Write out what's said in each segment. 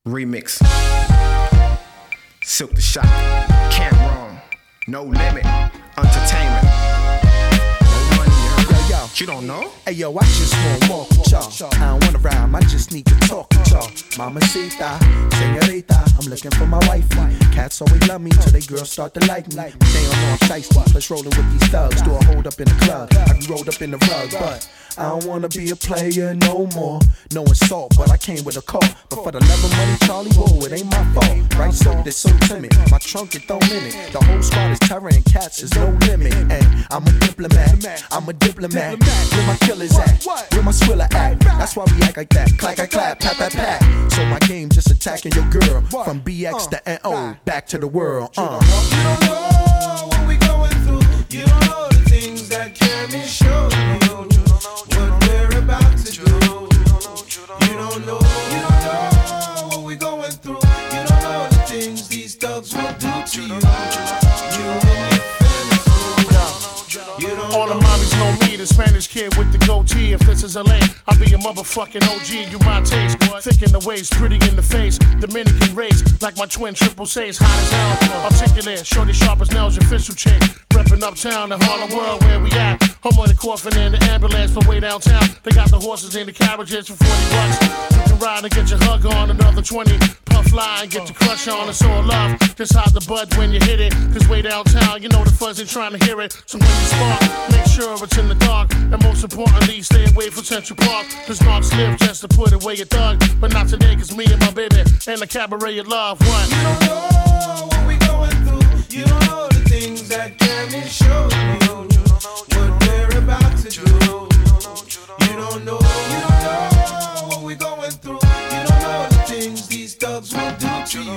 Remix. Silk the Shot. Cameron. No Limit. Entertainment. No money, you heard? Yo. You don't know? Hey yo, I just wanna walk with y'all. I don't wanna rhyme, I just need to talk with y'all. Mamacita, señorita, I'm looking for my wifey. Cats always love me till they girls start to like me. But they don't know I'm shiesty, plus rolling with these thugs. Do a hold up in the club, I be rolled up in the rug, but I don't wanna be a player no more. No insult, but I came with a call. But for the love of money, Charlie, whoa, it ain't my fault. Right, so they're so timid. My trunk is thrown in it. The whole squad is terror and cats is no limit. And I'm a diplomat, I'm a diplomat. Where my killers at? Where my swiller at? That's why we act like that. Clack, clack, clap, pat, pat, pat. So my game just attacking your girl. From BX to NO, back to the world. You don't know what we going through. You don't know the things that can be shown you. What we're about to do. You don't know what we going through. You don't know the things these thugs will do to you. You and your family. You don't all the mommies know me, the Spanish kid with the goatee. If this is LA, I'll be a motherfucking OG. You my taste, thick in the waist, pretty in the face. Dominican race, like my twin triple C's, hot as hell. Articulate, shorty sharp as nails, official chick. Reppin' uptown, the Harlem world where we at. Home on the coffin in the ambulance from way downtown. They got the horses in the carriages for $40. You can ride and get your hug on, another 20. Puff fly and get your crush on, it's all love. Just hide the bud when you hit it. Cause way downtown, you know the fuzz ain't trying to hear it. So when you spark, make sure it's in the dark. And most importantly, stay away from Central Park. Cause knocks live just to put away your thug. But not today, cause me and my baby and the cabaret you love. One. You don't know what we going through. You don't know the things that can be shown you. What we're about to do. You don't know what we going through. You don't know the things these thugs will do to you.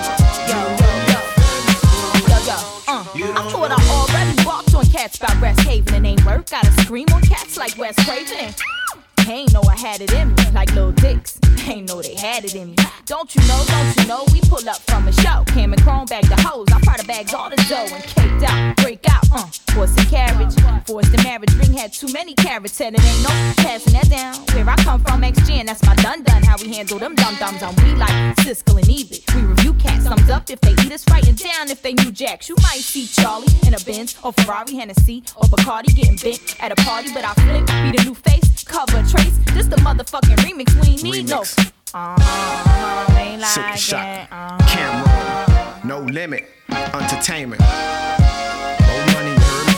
I thought I already walked on cats by West Haven and ain't work. Gotta scream on cats like West Craven. Ain't know I had it in me, like Lil Dicks. Ain't know they had it in me. Don't you know, we pull up from a show. Cam and Chrome bag the hoes, I probably bags all the dough and caked out, break out, horse and carriage. Forced the marriage ring had too many carrots, and it ain't no passing that down. Where I come from, XG, and that's my dun-dun. How we handle them dum-dums on we like Siskel and Ebert. We review cats, thumbs up if they eat us, writing down if they new jacks. You might see Charlie in a Benz, or Ferrari, Hennessy, or Bacardi getting bent at a party, but I flip, be the new face, cover trace. This the motherfucking remix, we ain't need no. Ain't like Silk the Shot. that. Cameron. No Limit. Entertainment. No money, you heard me?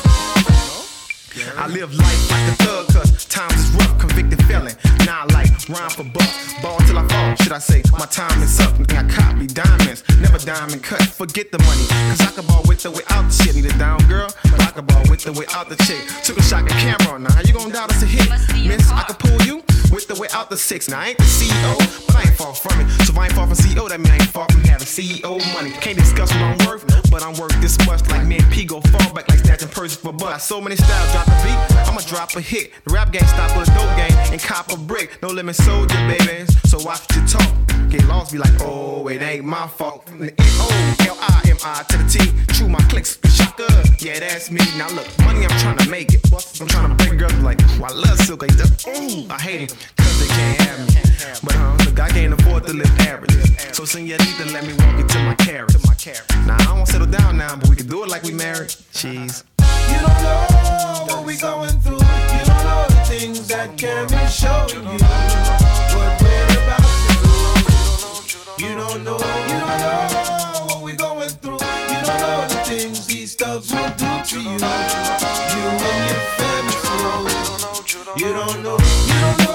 I live life like a thug, cause times is rough, convicted felon. Now I like rhyme for bucks, ball till I fall. Should I say my time is up? Think I copy diamonds, never diamond cut. Forget the money, cause I can ball with or without the shit. Need a down girl, but I can ball with or without the chick. Took a shot at Cameron, now how you gon' doubt us a hit? Miss, I can pull you with or without the six. Now I ain't the CEO, but I ain't far from it. So if I ain't far from CEO, that mean I ain't far from having CEO money. Can't discuss what I'm worth, but I'm worth this much. Like me and P go fall back like snatching purses for butt. So many styles, drop a beat, I'ma drop a hit. The rap game stop with a dope game and cop a brick. No limit soldier, baby. So watch what you talk. Get lost, be like, oh, it ain't my fault. From the N-O-L-I-M-I to the T. True, my clicks, shaka. Yeah, that's me. Now look, money, I'm trying to make it. I'm trying to break girls like, oh, I love Silk. Like, ooh, I hate it, cause they can't have me. But look, I can't afford to live average. So señorita, let me walk into my carriage. Now, I don't wanna settle down now, but we can do it like we married. Jeez. You don't know what we going through. You don't know the things that can be shown you. What we're about to do. You don't know what we going through. You don't know the things these thugs will do to you. You and your family. You don't know